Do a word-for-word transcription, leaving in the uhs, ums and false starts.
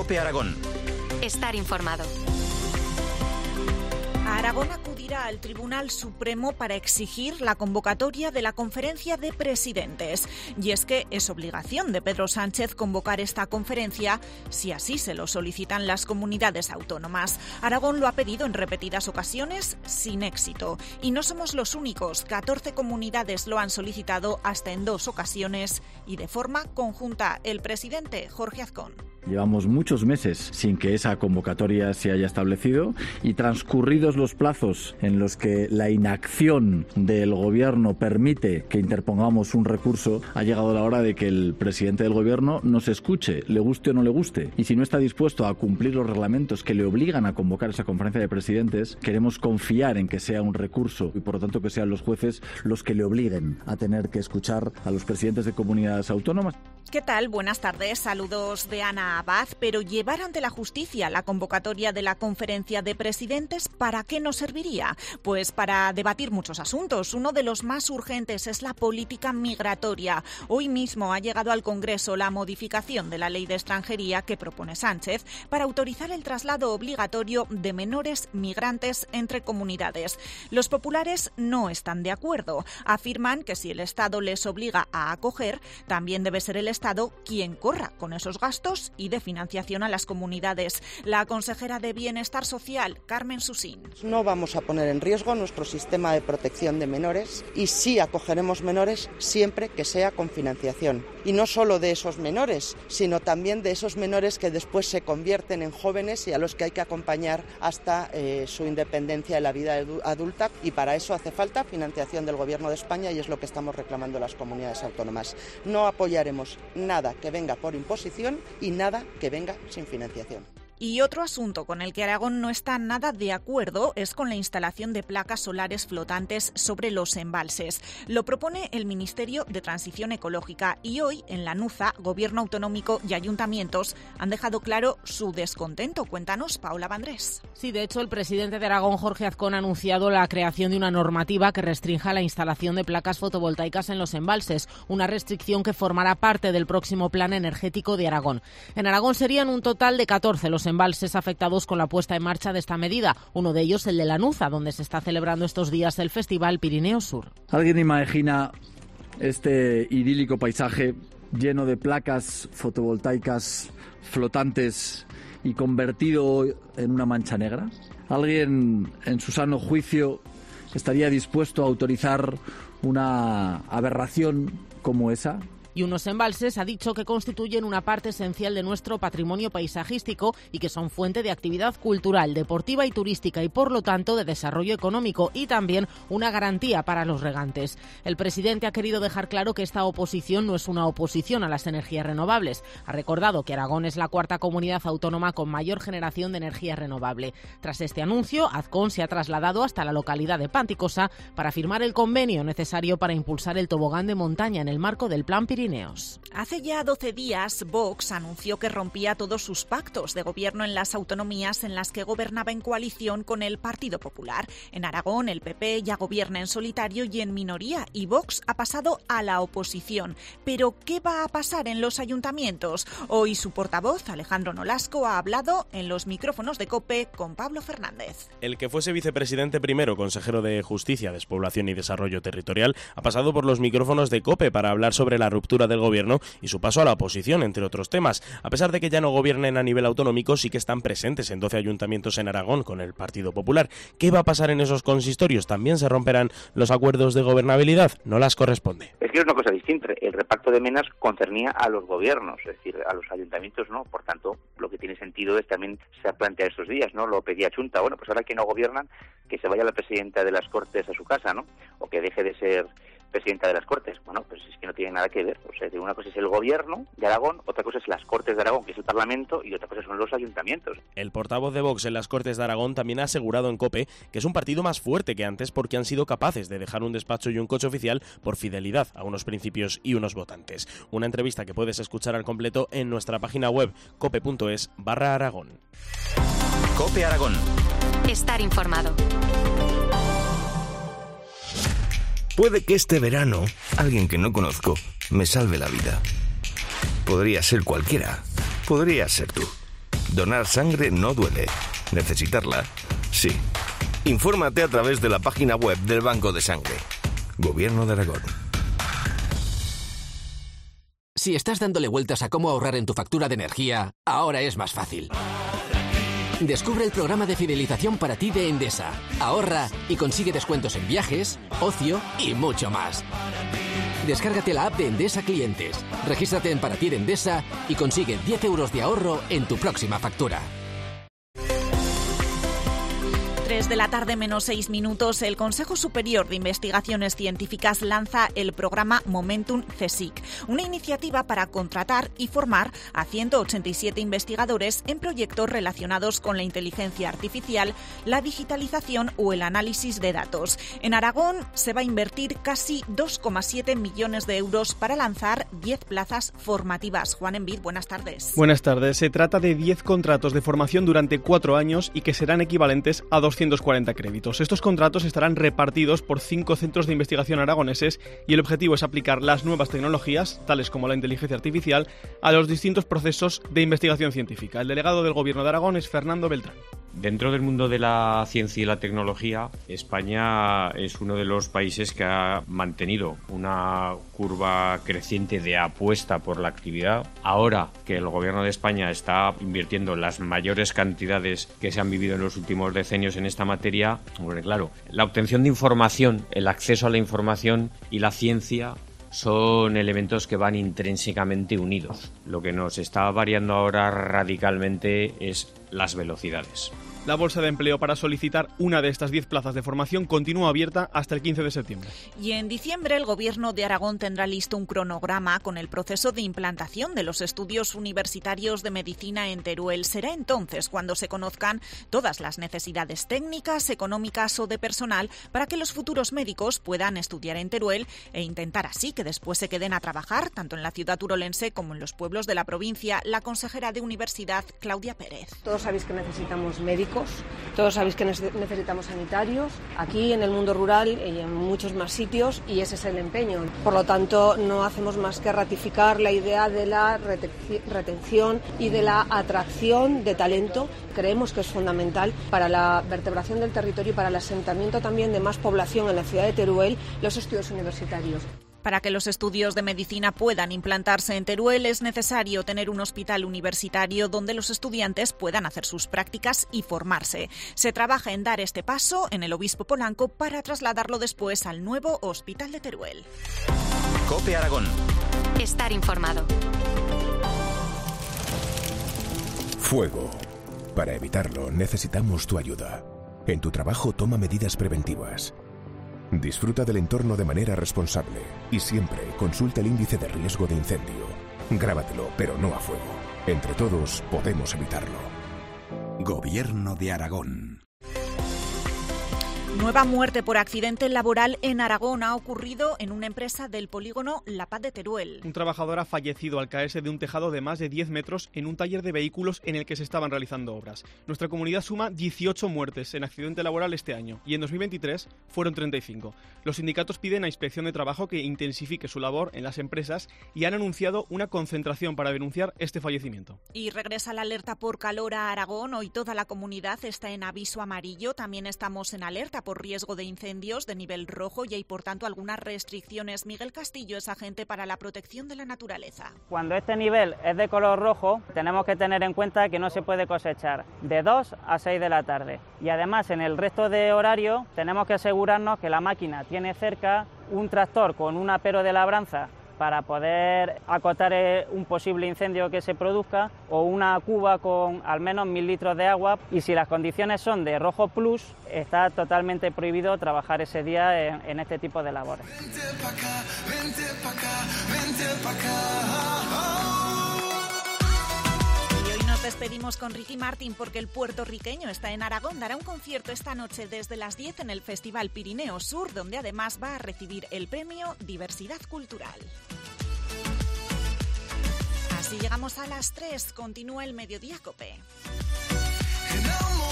COPE Aragón. Estar informado. Aragón acudirá al Tribunal Supremo para exigir la convocatoria de la Conferencia de Presidentes. Y es que es obligación de Pedro Sánchez convocar esta conferencia si así se lo solicitan las comunidades autónomas. Aragón lo ha pedido en repetidas ocasiones sin éxito. Y no somos los únicos. catorce comunidades lo han solicitado hasta en dos ocasiones y de forma conjunta. El presidente Jorge Azcón. Llevamos muchos meses sin que esa convocatoria se haya establecido y transcurridos los plazos en los que la inacción del Gobierno permite que interpongamos un recurso, ha llegado la hora de que el presidente del Gobierno nos escuche, le guste o no le guste. Y si no está dispuesto a cumplir los reglamentos que le obligan a convocar esa conferencia de presidentes, queremos confiar en que sea un recurso y por lo tanto que sean los jueces los que le obliguen a tener que escuchar a los presidentes de comunidades autónomas. ¿Qué tal? Buenas tardes, saludos de Ana Abad. Pero llevar ante la justicia la convocatoria de la conferencia de presidentes, ¿para qué nos serviría? Pues para debatir muchos asuntos. Uno de los más urgentes es la política migratoria. Hoy mismo ha llegado al Congreso la modificación de la ley de extranjería que propone Sánchez para autorizar el traslado obligatorio de menores migrantes entre comunidades. Los populares no están de acuerdo. Afirman que si el Estado les obliga a acoger, también debe ser el Estado quien corra con esos gastos y de financiación a las comunidades. La consejera de Bienestar Social, Carmen Susín. No vamos a poner en riesgo nuestro sistema de protección de menores y sí acogeremos menores siempre que sea con financiación. Y no solo de esos menores, sino también de esos menores que después se convierten en jóvenes y a los que hay que acompañar hasta eh, su independencia en la vida adulta. Y para eso hace falta financiación del Gobierno de España y es lo que estamos reclamando las comunidades autónomas. No apoyaremos nada que venga por imposición y nada que venga sin financiación. Y otro asunto con el que Aragón no está nada de acuerdo es con la instalación de placas solares flotantes sobre los embalses. Lo propone el Ministerio de Transición Ecológica y hoy en la Nuza, Gobierno Autonómico y ayuntamientos han dejado claro su descontento. Cuéntanos, Paula Vandrés. Sí, de hecho, el presidente de Aragón, Jorge Azcón, ha anunciado la creación de una normativa que restrinja la instalación de placas fotovoltaicas en los embalses, una restricción que formará parte del próximo plan energético de Aragón. En Aragón serían un total de catorce los embalses afectados con la puesta en marcha de esta medida, uno de ellos el de la Nuza, donde se está celebrando estos días el Festival Pirineo Sur. ¿Alguien imagina este idílico paisaje lleno de placas fotovoltaicas flotantes y convertido en una mancha negra? ¿Alguien en su sano juicio estaría dispuesto a autorizar una aberración como esa? Y unos embalses ha dicho que constituyen una parte esencial de nuestro patrimonio paisajístico y que son fuente de actividad cultural, deportiva y turística y por lo tanto de desarrollo económico y también una garantía para los regantes. El presidente ha querido dejar claro que esta oposición no es una oposición a las energías renovables. Ha recordado que Aragón es la cuarta comunidad autónoma con mayor generación de energía renovable. Tras este anuncio, Azcón se ha trasladado hasta la localidad de Panticosa para firmar el convenio necesario para impulsar el tobogán de montaña en el marco del Plan Pirineo. Hace ya doce días, Vox anunció que rompía todos sus pactos de gobierno en las autonomías en las que gobernaba en coalición con el Partido Popular. En Aragón, el P P ya gobierna en solitario y en minoría, y Vox ha pasado a la oposición. Pero, ¿qué va a pasar en los ayuntamientos? Hoy su portavoz, Alejandro Nolasco, ha hablado en los micrófonos de COPE con Pablo Fernández. El que fuese vicepresidente primero, consejero de Justicia, Despoblación y Desarrollo Territorial, ha pasado por los micrófonos de COPE para hablar sobre la ruptura del Gobierno y su paso a la oposición, entre otros temas. A pesar de que ya no gobiernen a nivel autonómico, sí que están presentes en doce ayuntamientos en Aragón con el Partido Popular. ¿Qué va a pasar en esos consistorios? ¿También se romperán los acuerdos de gobernabilidad? No las corresponde. Es que es una cosa distinta. El reparto de menas concernía a los gobiernos, es decir, a los ayuntamientos no. Por tanto, lo que tiene sentido es también se ha planteado estos días, ¿no? Lo pedía Chunta. Bueno, pues ahora que no gobiernan, que se vaya la presidenta de las Cortes a su casa, ¿no? O que deje de ser presidenta de las Cortes. Bueno, pues es que no tiene nada que ver. O sea, una cosa es el gobierno de Aragón, otra cosa es las Cortes de Aragón, que es el Parlamento, y otra cosa son los ayuntamientos. El portavoz de Vox en las Cortes de Aragón también ha asegurado en COPE que es un partido más fuerte que antes porque han sido capaces de dejar un despacho y un coche oficial por fidelidad a unos principios y unos votantes. Una entrevista que puedes escuchar al completo en nuestra página web cope.es barra Aragón. COPE Aragón. Estar informado. Puede que este verano alguien que no conozco me salve la vida. Podría ser cualquiera. Podría ser tú. Donar sangre no duele. Necesitarla, sí. Infórmate a través de la página web del Banco de Sangre. Gobierno de Aragón. Si estás dándole vueltas a cómo ahorrar en tu factura de energía, ahora es más fácil. Descubre el programa de fidelización para ti de Endesa. Ahorra y consigue descuentos en viajes, ocio y mucho más. Descárgate la app de Endesa Clientes, regístrate en Para ti de Endesa y consigue diez euros de ahorro en tu próxima factura. tres de la tarde menos seis minutos, el Consejo Superior de Investigaciones Científicas lanza el programa Momentum CSIC, una iniciativa para contratar y formar a ciento ochenta y siete investigadores en proyectos relacionados con la inteligencia artificial, la digitalización o el análisis de datos. En Aragón se va a invertir casi dos coma siete millones de euros para lanzar diez plazas formativas. Juan Envid, buenas tardes. Buenas tardes. Se trata de diez contratos de formación durante cuatro años y que serán equivalentes a doscientos cuarenta créditos. Estos contratos estarán repartidos por cinco centros de investigación aragoneses y el objetivo es aplicar las nuevas tecnologías, tales como la inteligencia artificial, a los distintos procesos de investigación científica. El delegado del Gobierno de Aragón es Fernando Beltrán. Dentro del mundo de la ciencia y la tecnología, España es uno de los países que ha mantenido una curva creciente de apuesta por la actividad. Ahora que el Gobierno de España está invirtiendo las mayores cantidades que se han vivido en los últimos decenios en esta materia, bueno, claro, la obtención de información, el acceso a la información y la ciencia son elementos que van intrínsecamente unidos. Lo que nos está variando ahora radicalmente es las velocidades. La bolsa de empleo para solicitar una de estas diez plazas de formación continúa abierta hasta el quince de septiembre. Y en diciembre el Gobierno de Aragón tendrá listo un cronograma con el proceso de implantación de los estudios universitarios de medicina en Teruel. Será entonces cuando se conozcan todas las necesidades técnicas, económicas o de personal para que los futuros médicos puedan estudiar en Teruel e intentar así que después se queden a trabajar tanto en la ciudad turolense como en los pueblos de la provincia. La consejera de Universidad, Claudia Pérez. Todos sabéis que necesitamos médicos. Todos sabéis que necesitamos sanitarios aquí en el mundo rural y en muchos más sitios y ese es el empeño. Por lo tanto, no hacemos más que ratificar la idea de la retención y de la atracción de talento. Creemos que es fundamental para la vertebración del territorio y para el asentamiento también de más población en la ciudad de Teruel los estudios universitarios. Para que los estudios de medicina puedan implantarse en Teruel es necesario tener un hospital universitario donde los estudiantes puedan hacer sus prácticas y formarse. Se trabaja en dar este paso en el Obispo Polanco para trasladarlo después al nuevo Hospital de Teruel. COPE Aragón. Estar informado. Fuego. Para evitarlo necesitamos tu ayuda. En tu trabajo toma medidas preventivas. Disfruta del entorno de manera responsable y siempre consulta el índice de riesgo de incendio. Grábatelo, pero no a fuego. Entre todos podemos evitarlo. Gobierno de Aragón. Nueva muerte por accidente laboral en Aragón ha ocurrido en una empresa del polígono La Paz de Teruel. Un trabajador ha fallecido al caerse de un tejado de más de diez metros en un taller de vehículos en el que se estaban realizando obras. Nuestra comunidad suma dieciocho muertes en accidente laboral este año y en dos mil veintitrés fueron treinta y cinco. Los sindicatos piden a Inspección de Trabajo que intensifique su labor en las empresas y han anunciado una concentración para denunciar este fallecimiento. Y regresa la alerta por calor a Aragón. Hoy toda la comunidad está en aviso amarillo. También estamos en alerta por riesgo de incendios de nivel rojo y hay por tanto algunas restricciones. Miguel Castillo es agente para la protección de la naturaleza. Cuando este nivel es de color rojo tenemos que tener en cuenta que no se puede cosechar de dos a seis de la tarde y además en el resto de horario tenemos que asegurarnos que la máquina tiene cerca un tractor con un apero de labranza para poder acotar un posible incendio que se produzca o una cuba con al menos mil litros de agua y si las condiciones son de rojo plus está totalmente prohibido trabajar ese día en, en este tipo de labores. Vente pa' acá, vente pa' acá, vente pa' acá. Nos despedimos con Ricky Martin porque el puertorriqueño está en Aragón. Dará un concierto esta noche desde las diez en el Festival Pirineo Sur, donde además va a recibir el premio Diversidad Cultural. Así llegamos a las tres. Continúa el Mediodía COPE.